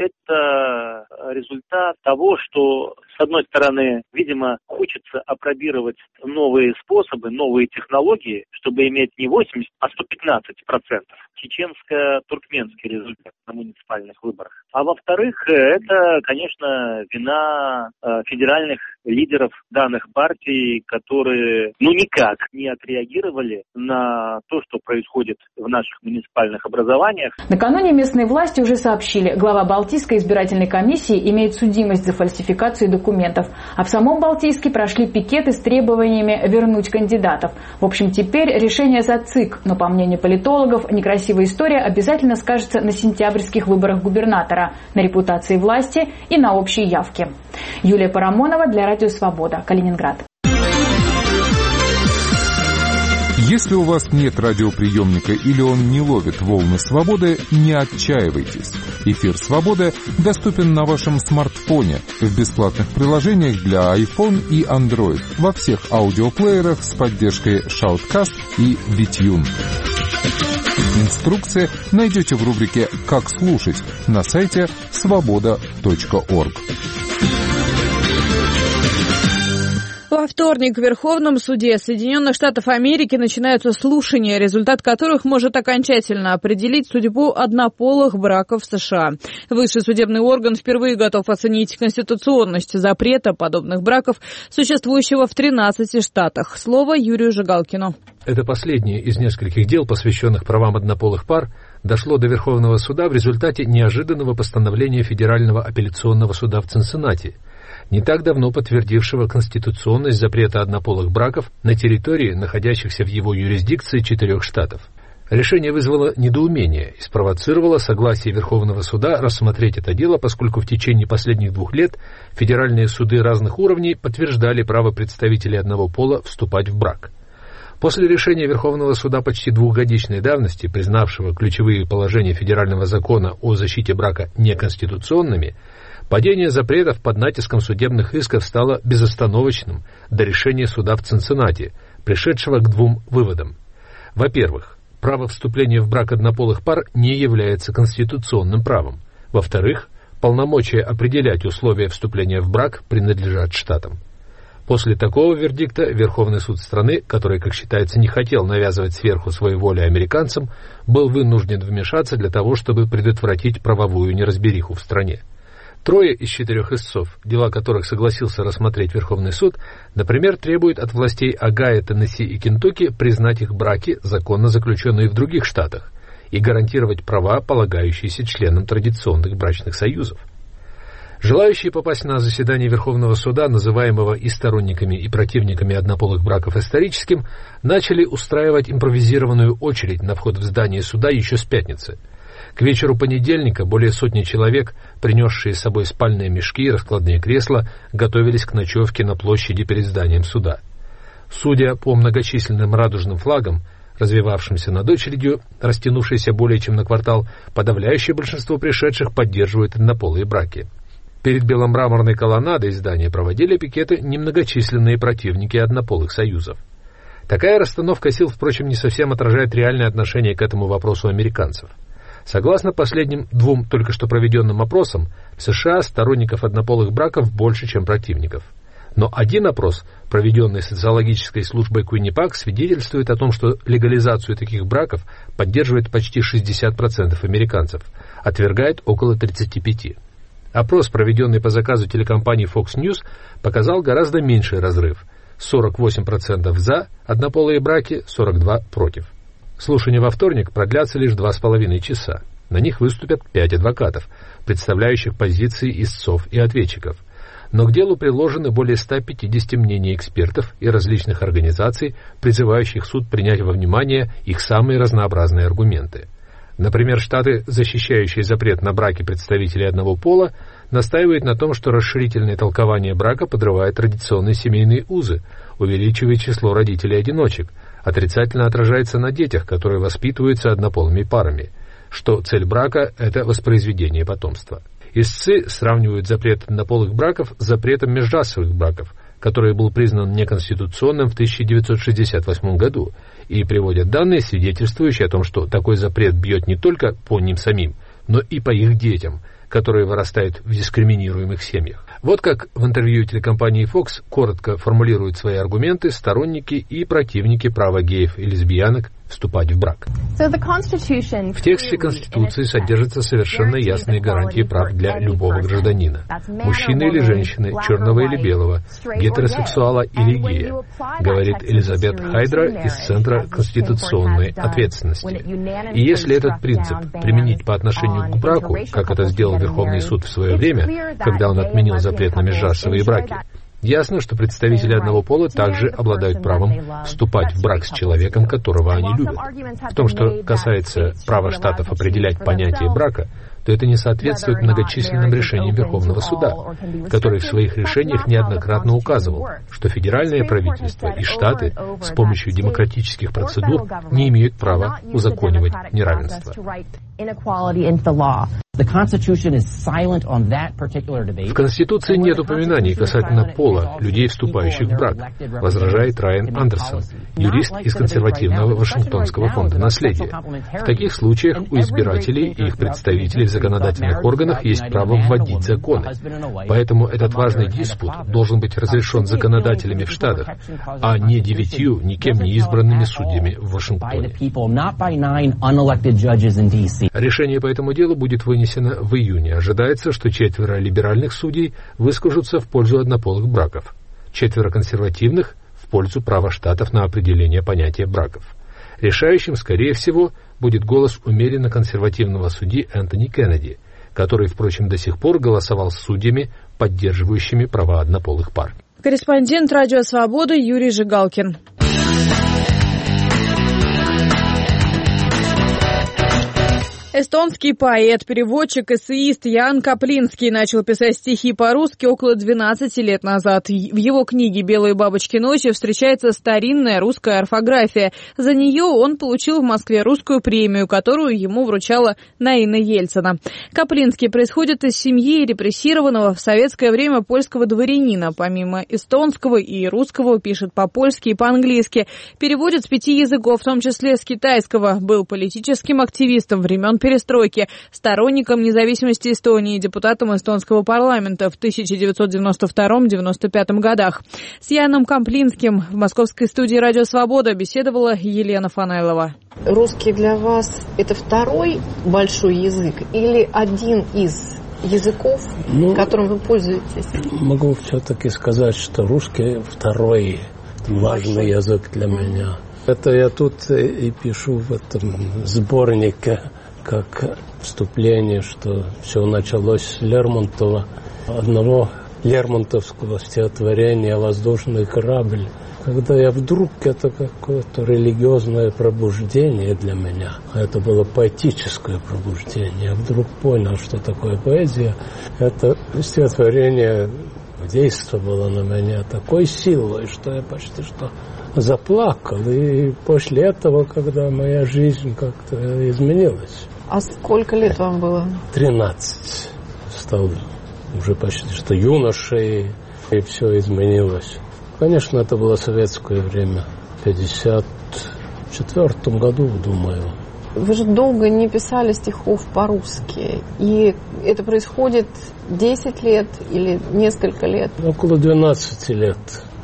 это результат того, что, с одной стороны, видимо, хочется опробировать новые способы, новые технологии, чтобы иметь не восемьдесят, а сто пятнадцать процентов. Чеченско-туркменский результат на муниципальных выборах. А во-вторых, это, конечно, вина федеральных лидеров данных партий, которые, ну, никак не отреагировали на то, что происходит в наших муниципальных образованиях. Накануне местные власти уже сообщили, глава Балтийской избирательной комиссии имеет судимость за фальсификацию документов. А в самом Балтийске прошли пикеты с требованиями вернуть кандидатов. В общем, теперь решение за ЦИК. Но, по мнению политологов, некрасивая история обязательно скажется на сентябрьских выборах губернатора, на репутации власти и на общей явке. Юлия Парамонова для Радио Свобода, Калининград. Если у вас нет радиоприемника или он не ловит волны свободы, не отчаивайтесь. Эфир «Свобода» доступен на вашем смартфоне в бесплатных приложениях для iPhone и Android во всех аудиоплеерах с поддержкой Shoutcast и Witune. Инструкции найдете в рубрике «Как слушать» на сайте свобода точка орг. Во вторник в Верховном суде Соединенных Штатов Америки начинаются слушания, результат которых может окончательно определить судьбу однополых браков в США. Высший судебный орган впервые готов оценить конституционность запрета подобных браков, существующего в тринадцати штатах. Слово Юрию Жигалкину. Это последнее из нескольких дел, посвященных правам однополых пар, дошло до Верховного суда в результате неожиданного постановления Федерального апелляционного суда в Цинциннати, не так давно подтвердившего конституционность запрета однополых браков на территории, находящихся в его юрисдикции четырех штатов. Решение вызвало недоумение и спровоцировало согласие Верховного суда рассмотреть это дело, поскольку в течение последних двух лет федеральные суды разных уровней подтверждали право представителей одного пола вступать в брак. После решения Верховного суда почти двухгодичной давности, признавшего ключевые положения федерального закона о защите брака неконституционными, падение запретов под натиском судебных исков стало безостановочным до решения суда в Цинциннати, пришедшего к двум выводам. Во-первых, право вступления в брак однополых пар не является конституционным правом. Во-вторых, полномочия определять условия вступления в брак принадлежат штатам. После такого вердикта Верховный суд страны, который, как считается, не хотел навязывать сверху свою волю американцам, был вынужден вмешаться для того, чтобы предотвратить правовую неразбериху в стране. Трое из четырех истцов, дела которых согласился рассмотреть Верховный суд, например, требуют от властей Огайо, Теннесси и Кентукки признать их браки, законно заключенные в других штатах, и гарантировать права, полагающиеся членам традиционных брачных союзов. Желающие попасть на заседание Верховного суда, называемого и сторонниками, и противниками однополых браков историческим, начали устраивать импровизированную очередь на вход в здание суда еще с пятницы. К вечеру понедельника более сотни человек, принесшие с собой спальные мешки и раскладные кресла, готовились к ночевке на площади перед зданием суда. Судя по многочисленным радужным флагам, развевавшимся над очередью, растянувшейся более чем на квартал, подавляющее большинство пришедших поддерживает однополые браки. Перед беломраморной колоннадой здания проводили пикеты немногочисленные противники однополых союзов. Такая расстановка сил, впрочем, не совсем отражает реальное отношение к этому вопросу американцев. Согласно последним двум только что проведенным опросам, в США сторонников однополых браков больше, чем противников. Но один опрос, проведенный социологической службой Куиннипак, свидетельствует о том, что легализацию таких браков поддерживает почти шестьдесят процентов американцев, отвергает около тридцать пять процентов. Опрос, проведенный по заказу телекомпании Fox News, показал гораздо меньший разрыв – сорок восемь процентов за однополые браки, сорок два процента против. Слушания во вторник продлятся лишь два с половиной часа. На них выступят пять адвокатов, представляющих позиции истцов и ответчиков. Но к делу приложены более ста пятидесяти мнений экспертов и различных организаций, призывающих суд принять во внимание их самые разнообразные аргументы. Например, штаты, защищающие запрет на браки представителей одного пола, настаивают на том, что расширительное толкование брака подрывает традиционные семейные узы, увеличивает число родителей-одиночек, отрицательно отражается на детях, которые воспитываются однополыми парами, что цель брака – это воспроизведение потомства. Истцы сравнивают запрет однополых браков с запретом межрасовых браков, который был признан неконституционным в тысяча девятьсот шестьдесят восьмом году, и приводят данные, свидетельствующие о том, что такой запрет бьет не только по ним самим, но и по их детям, которые вырастают в дискриминируемых семьях. Вот как в интервью телекомпании Fox коротко формулируют свои аргументы сторонники и противники права геев и лесбиянок вступать в брак. В тексте Конституции содержатся совершенно ясные гарантии прав для любого гражданина, мужчины или женщины, черного или белого, гетеросексуала или гея, говорит Элизабет Хайдра из Центра конституционной ответственности. И если этот принцип применить по отношению к браку, как это сделал Верховный суд в свое время, когда он отменил запрет на межрасовые браки, ясно, что представители одного пола также обладают правом вступать в брак с человеком, которого они любят. В том, что касается права штатов определять понятие брака, то это не соответствует многочисленным решениям Верховного суда, который в своих решениях неоднократно указывал, что федеральное правительство и штаты с помощью демократических процедур не имеют права узаконивать неравенство. В Конституции нет упоминаний касательно пола людей, вступающих в брак, возражает Райан Андерсон, юрист из консервативного Вашингтонского фонда наследия. В таких случаях у избирателей и их представителей в законодательных органах есть право вводить законы. Поэтому этот важный диспут должен быть разрешен законодателями в штатах, а не девятью никем не избранными судьями в Вашингтоне. Решение по этому делу будет вынесено в июне. Ожидается, что четверо либеральных судей выскажутся в пользу однополых браков, четверо консервативных — в пользу права штатов на определение понятия браков. Решающим, скорее всего, будет голос умеренно консервативного судьи Энтони Кеннеди, который, впрочем, до сих пор голосовал с судьями, поддерживающими права однополых пар. Корреспондент «Радио Свобода» Юрий Жигалкин. Эстонский поэт, переводчик, эссеист Ян Каплинский начал писать стихи по-русски около двенадцати лет назад. В его книге «Белые бабочки ночи» встречается старинная русская орфография. За нее он получил в Москве русскую премию, которую ему вручала Наина Ельцина. Каплинский происходит из семьи репрессированного в советское время польского дворянина. Помимо эстонского и русского пишет по-польски и по-английски. Переводит с пяти языков, в том числе с китайского. Был политическим активистом времен перестройки, сторонником независимости Эстонии, депутатом эстонского парламента в тысяча девятьсот девяносто втором — девяносто пятом годах. С Яном Каплинским в московской студии «Радио Свобода» беседовала Елена Фанайлова. Русский для вас – это второй большой язык или один из языков, ну, которым вы пользуетесь? Могу все-таки сказать, что русский второй важный язык для меня. Это я тут и пишу в этом сборнике как вступление, что все началось с Лермонтова, одного лермонтовского стихотворения «Воздушный корабль». Когда я вдруг, это какое-то религиозное пробуждение для меня, это было поэтическое пробуждение, я вдруг понял, что такое поэзия. Это стихотворение действовало на меня такой силой, что я почти что заплакал. И после этого, когда моя жизнь как-то изменилась. А сколько лет вам было? тринадцать. Стал уже почти что юношей, и все изменилось. Конечно, это было советское время. В пятьдесят четвёртом году, думаю. Вы же долго не писали стихов по-русски. И это происходит десять лет или несколько лет? Около двенадцати лет.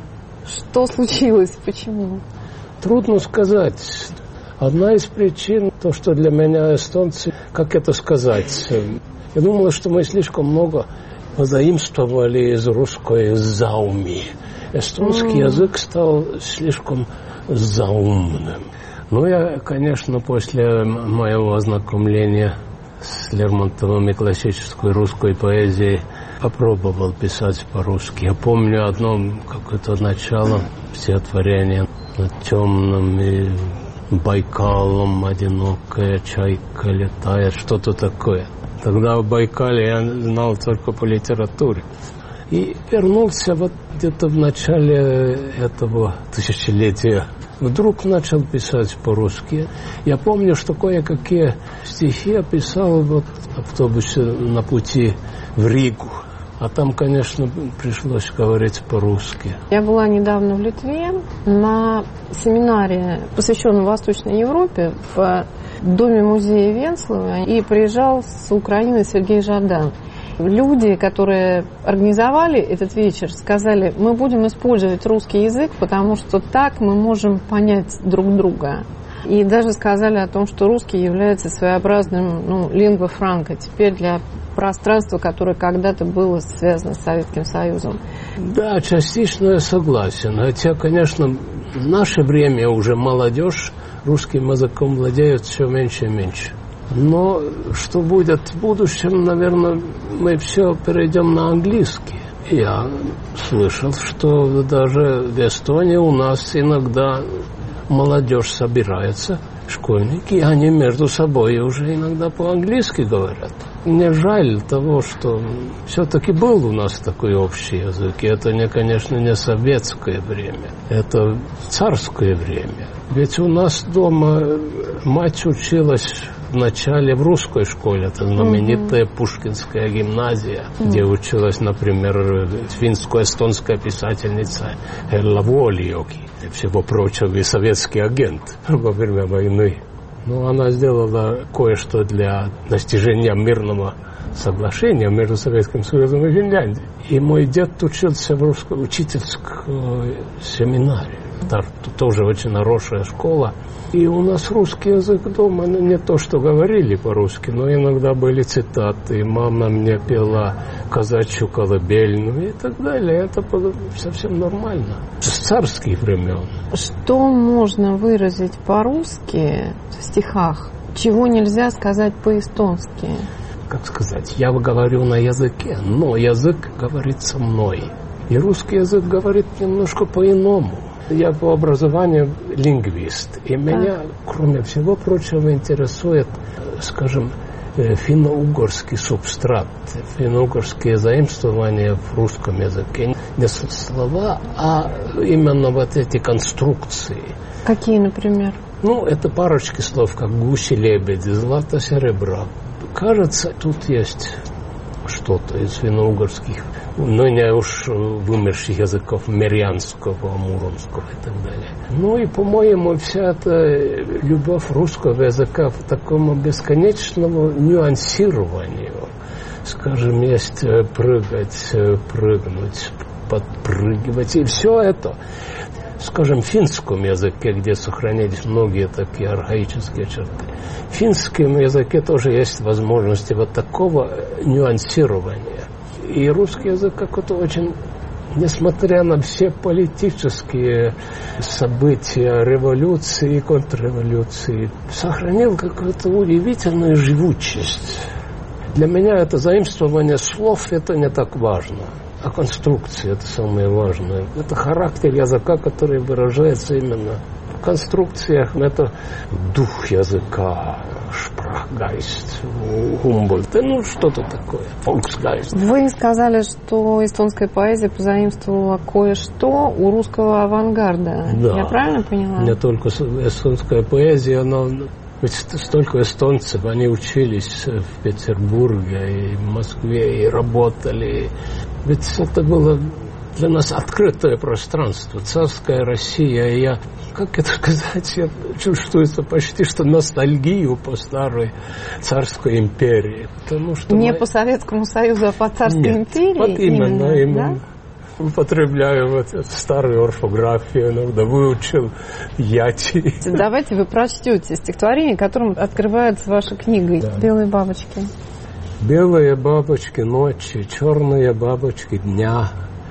Что случилось? Почему? Трудно сказать. Одна из причин, то, что для меня эстонцы, как это сказать, я думала, что мы слишком много позаимствовали из русской зауми. Эстонский mm. язык стал слишком заумным. Ну, я, конечно, после моего ознакомления с Лермонтовым и классической русской поэзией попробовал писать по-русски. Я помню одно какое-то начало стихотворения над темным и Байкалом одинокая чайка летает, что-то такое. Тогда в Байкале я знал только по литературе. И вернулся вот где-то в начале этого тысячелетия. Вдруг начал писать по-русски. Я помню, что кое-какие стихи я писал вот в автобусе на пути в Ригу. А там, конечно, пришлось говорить по-русски. Я была недавно в Литве на семинаре, посвященном Восточной Европе, в доме-музее Венцлова. И приезжал с Украины Сергей Жадан. Люди, которые организовали этот вечер, сказали, мы будем использовать русский язык, потому что так мы можем понять друг друга. И даже сказали о том, что русский является своеобразным, ну, лингва франка теперь для пространства, которое когда-то было связано с Советским Союзом. Да, частично я согласен. Хотя, конечно, в наше время уже молодежь русским языком владеет все меньше и меньше. Но что будет в будущем, наверное, мы все перейдем на английский. Я слышал, что даже в Эстонии у нас иногда молодежь собирается, школьники, они между собой уже иногда по-английски говорят. Мне жаль того, что все-таки был у нас такой общий язык. И это, не, конечно, не советское время, это царское время. Ведь у нас дома мать училась вначале в русской школе, это знаменитая mm-hmm. Пушкинская гимназия, mm-hmm. где училась, например, финско-эстонская писательница Элла Вуолиоки, и всего прочего и советский агент во время войны. Но она сделала кое-что для достижения мирного соглашения между Советским Союзом и Финляндией. И мой дед учился в русской учительской семинаре. Тут тоже очень хорошая школа. И у нас русский язык дома, ну, не то, что говорили по-русски, но иногда были цитаты. И мама мне пела казачью колыбельную и так далее. Это было совсем нормально. С царских времен. Что можно выразить по-русски в стихах, чего нельзя сказать по-эстонски? Как сказать, я говорю на языке, но язык говорит со мной. И русский язык говорит немножко по-иному. Я по образованию лингвист, и меня, кроме всего прочего, интересует, скажем, финно-угорский субстрат, финно-угорские заимствования в русском языке. Не слова, а именно вот эти конструкции. Какие, например? Ну, это парочки слов, как гуси-лебеди, злато-серебро. Кажется, тут есть что-то из финно-угорских, но не уж вымерших языков мирянского, муромского и так далее. Ну и, по-моему, вся эта любовь русского языка к такому бесконечному нюансированию. Скажем, есть прыгать, прыгнуть, подпрыгивать, и все это. Скажем, в финском языке, где сохранились многие такие архаические черты, в финском языке тоже есть возможности вот такого нюансирования. И русский язык как-то очень, несмотря на все политические события, революции и контрреволюции, сохранил какую-то удивительную живучесть. Для меня это заимствование слов, это не так важно. А конструкция – это самое важное. Это характер языка, который выражается именно в конструкциях. Это дух языка, шпрахгайст, Гумбольд, ну что-то такое, фолксгайст. Вы сказали, что эстонская поэзия позаимствовала кое-что у русского авангарда. Да. Я правильно поняла? Не только эстонская поэзия, но ведь столько эстонцев, они учились в Петербурге и в Москве, и работали. Ведь это было для нас открытое пространство, царская Россия. И я, как это сказать, я чувствую почти что ностальгию по старой царской империи. Потому что Не мы... по Советскому Союзу, а по царской Нет, империи? Вот именно, именно. именно. Да? Употребляю вот эту старую орфографию, иногда выучил яти. Давайте вы прочтете стихотворение, которым открывается ваша книга да. «Белые бабочки». Белые бабочки ночи, черные бабочки дня,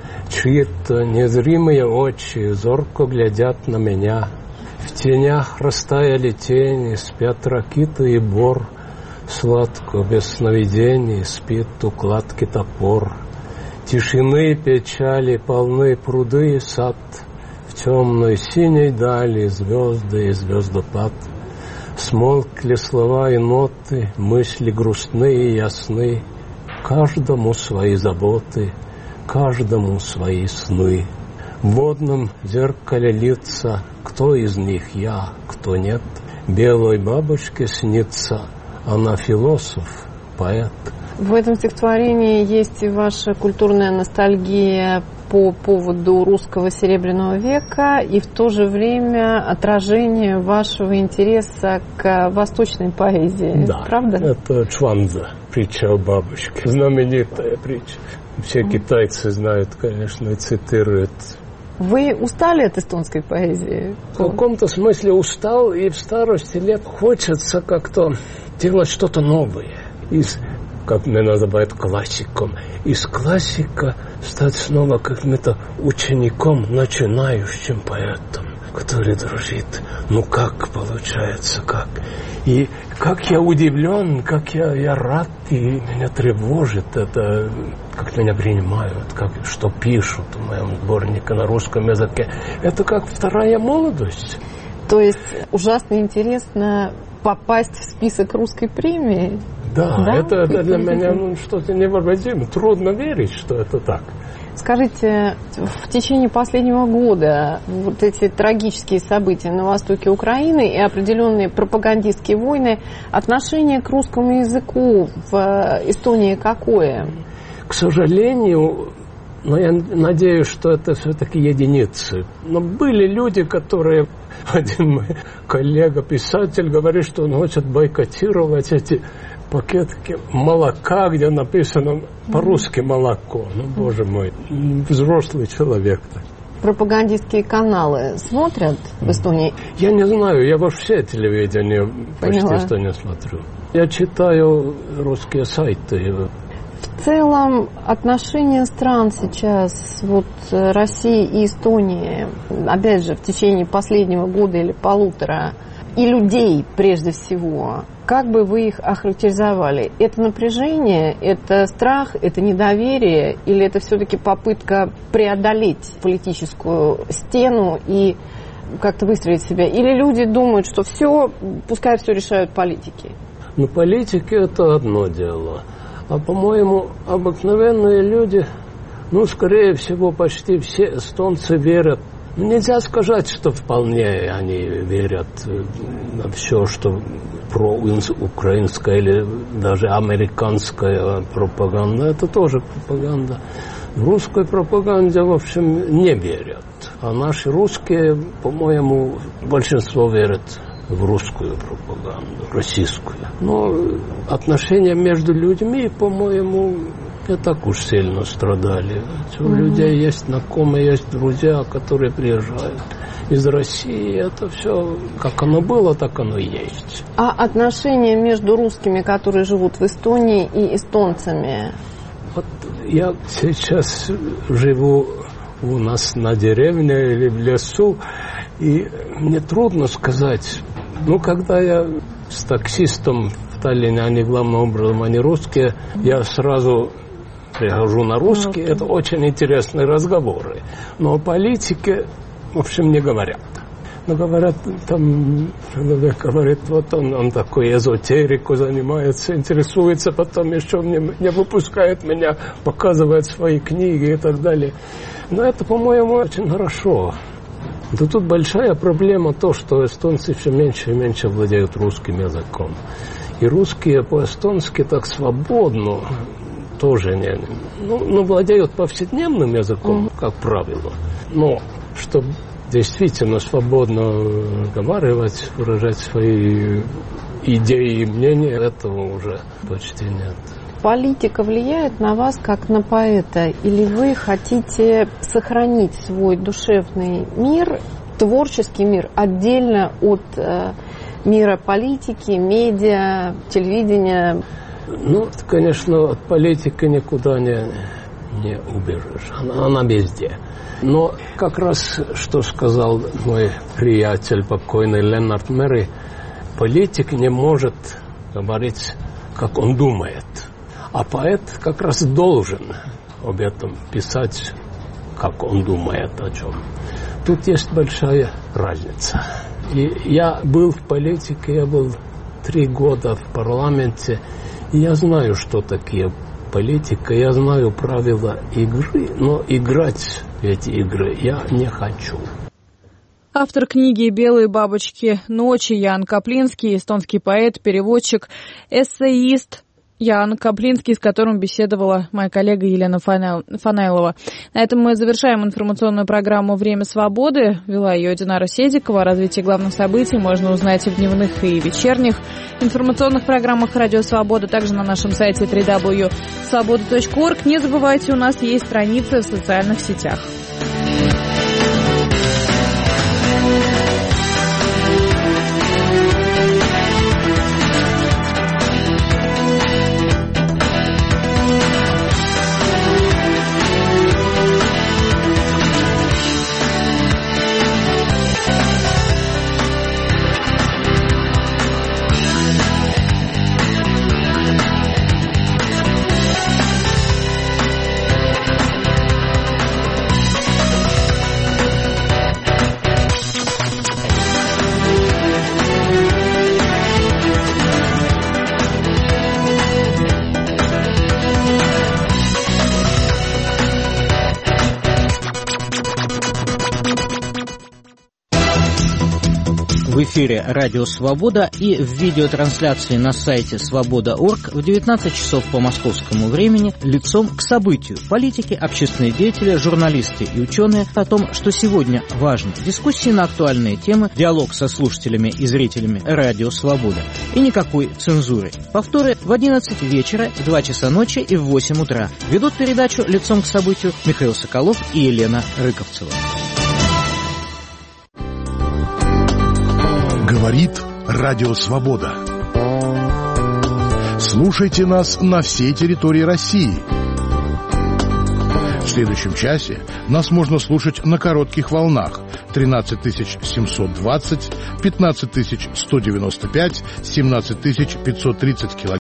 чьи-то незримые очи зорко глядят на меня. В тенях растаяли тени, спят ракиты и бор, сладко без сновидений спит у кладки топор. Тишины и печали полны пруды и сад, в темной синей дали звезды и звездопад. Смолкли слова и ноты, мысли грустные и ясны. Каждому свои заботы, каждому свои сны. В водном зеркале лица, кто из них я, кто нет. Белой бабочке снится, она философ, поэт. В этом стихотворении есть и ваша культурная ностальгия по поводу русского Серебряного века и в то же время отражение вашего интереса к восточной поэзии. Да, правда? Это Чванза, притча о бабочке. Знаменитая притча. Все китайцы знают, конечно, и цитируют. Вы устали от эстонской поэзии? В каком-то смысле устал, и в старости лет хочется как-то делать что-то новое. Из, как меня называют, классиком. Из классика стать снова каким-то учеником, начинающим поэтом, который дружит. Ну как получается, как? И как я удивлен, как я, я рад, и меня тревожит это, как меня принимают, как, что пишут в моем сборнике на русском языке. Это как вторая молодость. То есть ужасно интересно попасть в список русской премии? Да, да? Это, это для меня ну, что-то невообразимое. Трудно верить, что это так. Скажите, в течение последнего года вот эти трагические события на востоке Украины и определенные пропагандистские войны, отношение к русскому языку в Эстонии какое? К сожалению, но я надеюсь, что это все-таки единицы. Но были люди, которые... Один мой коллега-писатель говорит, что он хочет бойкотировать эти пакетки молока, где написано по-русски молоко. Ну, боже мой, взрослый человек-то. Пропагандистские каналы смотрят в Эстонии? Я не знаю, я вообще телевидение почти Поняла. Что не смотрю. Я читаю русские сайты. В целом отношения стран сейчас, вот России и Эстонии, опять же, в течение последнего года или полутора, и людей прежде всего, как бы вы их охарактеризовали? Это напряжение, это страх, это недоверие, или это все-таки попытка преодолеть политическую стену и как-то выстроить себя? Или люди думают, что все, пускай все решают политики? Ну, политики – это одно дело. А, по-моему, обыкновенные люди, ну, скорее всего, почти все эстонцы верят. Нельзя сказать, что вполне они верят на все, что проукраинская или даже американская пропаганда. Это тоже пропаганда. В русской пропаганде, в общем, не верят. А наши русские, по-моему, большинство верят в русскую пропаганду, российскую. Но отношения между людьми, по-моему, не так уж сильно страдали. У mm-hmm. людей есть знакомые, есть друзья, которые приезжают из России. Это все, как оно было, так оно и есть. А отношения между русскими, которые живут в Эстонии, и эстонцами? Вот я сейчас живу у нас на деревне или в лесу, и мне трудно сказать. Ну, когда я с таксистом в Таллине, они главным образом, они русские, я сразу прихожу на русский, это очень интересные разговоры. Но о политике, в общем, не говорят. Но говорят, там человек говорит, вот он, он такой эзотерику занимается, интересуется, потом еще не, не выпускает меня, показывает свои книги и так далее. Но это, по-моему, очень хорошо. Да тут большая проблема то, что эстонцы все меньше и меньше владеют русским языком. И русские по-эстонски так свободно тоже не... Ну, ну владеют повседневным языком, mm-hmm. как правило. Но чтобы действительно свободно разговаривать, выражать свои идеи и мнения, этого уже почти нет. Политика влияет на вас как на поэта? Или вы хотите сохранить свой душевный мир, творческий мир, отдельно от э, мира политики, медиа, телевидения? Ну, конечно, от политики никуда не, не убежишь. Она, она везде. Но как раз, что сказал мой приятель, покойный Леннард Мэри, политик не может говорить, как он думает. А поэт как раз должен об этом писать, как он думает о чем. Тут есть большая разница. И я был в политике, я был три года в парламенте, и я знаю, что такие политика, я знаю правила игры, но играть в эти игры я не хочу. Автор книги «Белые бабочки ночи» Ян Каплинский, эстонский поэт, переводчик, эссеист Ян Каплинский, с которым беседовала моя коллега Елена Фанайлова. На этом мы завершаем информационную программу «Время свободы». Вела ее Динара Седикова. О развитии главных событий можно узнать и в дневных, и вечерних информационных программах «Радио Свобода», также на нашем сайте дабл ю дабл ю дабл ю точка свобода точка орг. Не забывайте, у нас есть страницы в социальных сетях. эфире «Радио Свобода» и в видеотрансляции на сайте свобода точка орг в девятнадцать часов по московскому времени «Лицом к событию». Политики, общественные деятели, журналисты и ученые о том, что сегодня важно. Дискуссии на актуальные темы, диалог со слушателями и зрителями «Радио Свобода». И никакой цензуры. Повторы в одиннадцать вечера, в два часа ночи и в восемь утра. Ведут передачу «Лицом к событию» Михаил Соколов и Елена Рыковцева. Говорит Радио Свобода. Слушайте нас на всей территории России. В следующем часе нас можно слушать на коротких волнах тринадцать тысяч семьсот двадцать, пятнадцать тысяч сто девяносто пять, семнадцать тысяч пятьсот тридцать килогерц.